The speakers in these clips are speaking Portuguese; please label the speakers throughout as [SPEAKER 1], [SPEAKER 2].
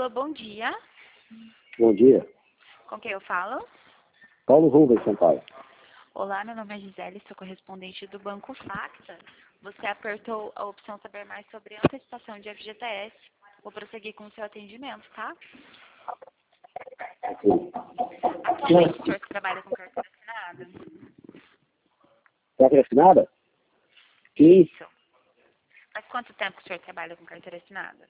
[SPEAKER 1] Alô, bom dia.
[SPEAKER 2] Bom dia.
[SPEAKER 1] Com quem eu falo?
[SPEAKER 2] Paulo Rubens, São Paulo.
[SPEAKER 1] Olá, meu nome é Gisele, sou correspondente do Banco Facta. Você apertou a opção saber mais sobre antecipação de FGTS. Vou prosseguir com o seu atendimento, tá? Atualmente o senhor trabalha com carteira assinada?
[SPEAKER 2] Carteira assinada?
[SPEAKER 1] Isso. Faz quanto tempo que o senhor trabalha com carteira assinada?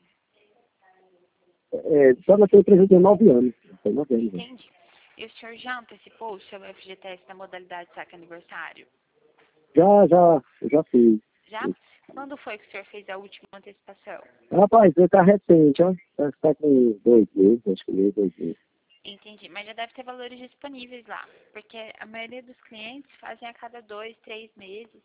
[SPEAKER 2] Só na empresa de 9 anos. Tem 9 anos. Né?
[SPEAKER 1] Entendi. E o senhor já antecipou o seu FGTS na modalidade saque aniversário?
[SPEAKER 2] Já fiz.
[SPEAKER 1] Já? Quando foi que o senhor fez a última antecipação?
[SPEAKER 2] Rapaz, tá recente, ó. Tá com 2 meses, acho que 2 meses.
[SPEAKER 1] Entendi, mas já deve ter valores disponíveis lá, porque a maioria dos clientes fazem a cada 2, 3 meses.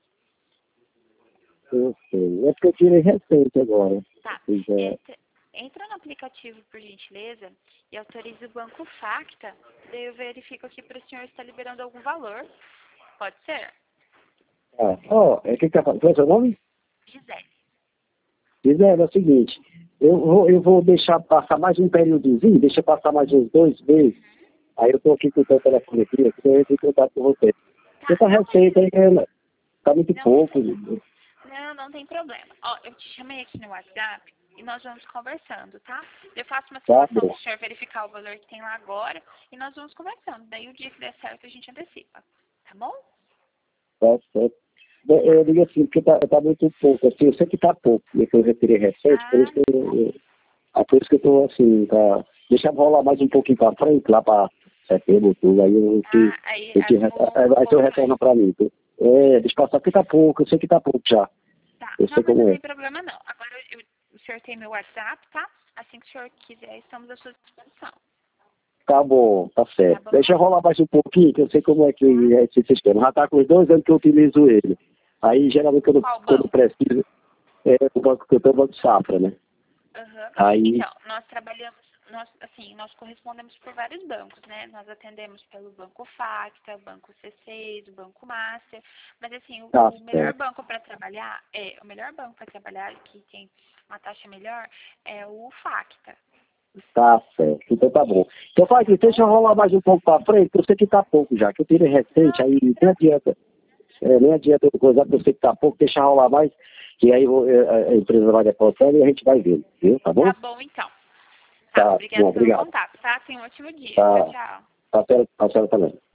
[SPEAKER 2] Eu sei. É porque eu tirei recente agora.
[SPEAKER 1] Tá,
[SPEAKER 2] Eu fiz,
[SPEAKER 1] entra no aplicativo, por gentileza, e autorize o Banco Facta, daí eu verifico aqui para o senhor estar liberando algum valor. Pode ser?
[SPEAKER 2] que tá falando? Qual é o seu nome?
[SPEAKER 1] Gisele.
[SPEAKER 2] Gisele, é o seguinte. Eu vou deixar passar mais um períodozinho, deixa passar mais uns 2 meses. Aí eu tô aqui com o teu telefone aqui, eu entro em contato com você. Você tá
[SPEAKER 1] Não tem,
[SPEAKER 2] recente aí, né? Tá muito
[SPEAKER 1] não,
[SPEAKER 2] pouco.
[SPEAKER 1] não tem problema. Ó, eu te chamei aqui no WhatsApp e nós vamos conversando, tá? Eu faço uma
[SPEAKER 2] Tá
[SPEAKER 1] simulação para
[SPEAKER 2] bom.
[SPEAKER 1] o senhor verificar o valor que tem lá agora e nós vamos conversando. Daí o dia que der certo a gente antecipa, tá bom?
[SPEAKER 2] Tá certo. Eu digo assim, porque tá muito pouco. Assim, eu sei que tá pouco, e que eu retirei recente, por isso
[SPEAKER 1] Ah,
[SPEAKER 2] que por isso que eu tô assim, deixa rolar mais um pouquinho pra frente, lá pra setembro, tudo, aí
[SPEAKER 1] aí
[SPEAKER 2] aí
[SPEAKER 1] um
[SPEAKER 2] você
[SPEAKER 1] pouco
[SPEAKER 2] retorna
[SPEAKER 1] mais.
[SPEAKER 2] pra mim. Deixa passar, porque tá pouco, eu sei que tá pouco já.
[SPEAKER 1] Tá,
[SPEAKER 2] Eu
[SPEAKER 1] não,
[SPEAKER 2] sei
[SPEAKER 1] mas não
[SPEAKER 2] como é.
[SPEAKER 1] tem problema não. Agora o senhor tem meu WhatsApp, tá? Assim que o senhor quiser, estamos à sua disposição.
[SPEAKER 2] Tá bom, tá
[SPEAKER 1] Tá
[SPEAKER 2] certo.
[SPEAKER 1] bom?
[SPEAKER 2] Deixa rolar mais um pouquinho, que eu sei como é que
[SPEAKER 1] Tá.
[SPEAKER 2] é esse sistema. Já tá com os 2 anos que eu utilizo ele. Aí, geralmente,
[SPEAKER 1] Qual
[SPEAKER 2] quando
[SPEAKER 1] banco?
[SPEAKER 2] preciso, o banco que eu tenho é o Banco Safra, né?
[SPEAKER 1] Aham.
[SPEAKER 2] Aí,
[SPEAKER 1] Então, nós trabalhamos, nós correspondemos por vários bancos, né? Nós atendemos pelo Banco Facta, Banco C6, o Banco Master, mas assim,
[SPEAKER 2] tá
[SPEAKER 1] o melhor
[SPEAKER 2] certo.
[SPEAKER 1] banco para trabalhar, o melhor banco para trabalhar, que tem uma taxa melhor, é o Facta,
[SPEAKER 2] Tá certo, então tá bom. Então faz
[SPEAKER 1] tá
[SPEAKER 2] isso, deixa
[SPEAKER 1] bom?
[SPEAKER 2] eu rolar mais um pouco pra frente, que eu sei que tá pouco já, que eu tirei recente,
[SPEAKER 1] Não,
[SPEAKER 2] aí
[SPEAKER 1] fique
[SPEAKER 2] nem
[SPEAKER 1] tranquilo.
[SPEAKER 2] adianta, nem adianta eu coisar, porque eu sei que tá pouco, deixa rolar mais, que aí a empresa vai depositando e a gente vai vendo, viu? Tá bom?
[SPEAKER 1] Tá bom, então. Tá,
[SPEAKER 2] Tá bom,
[SPEAKER 1] obrigada pelo
[SPEAKER 2] obrigado.
[SPEAKER 1] contato, tá? Tenha um ótimo dia. Tchau,
[SPEAKER 2] Tá,
[SPEAKER 1] tchau.
[SPEAKER 2] tá certo também.